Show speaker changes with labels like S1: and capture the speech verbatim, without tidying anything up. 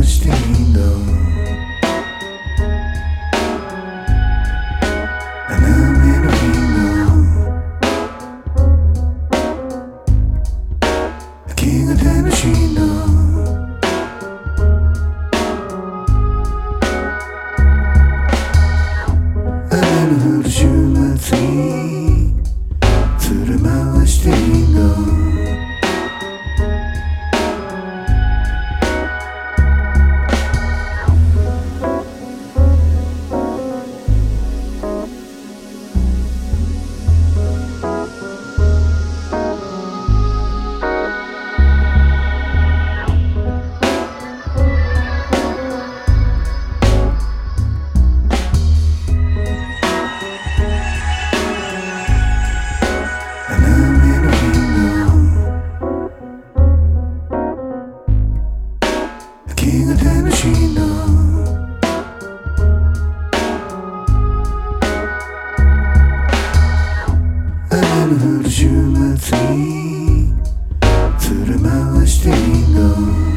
S1: していいんだ。斜めの日の秋が楽しいんだ。雨の降る週末に連れ回していいんだ。秋が楽しいんだ。雨の降る週末に連れ回していいんだ。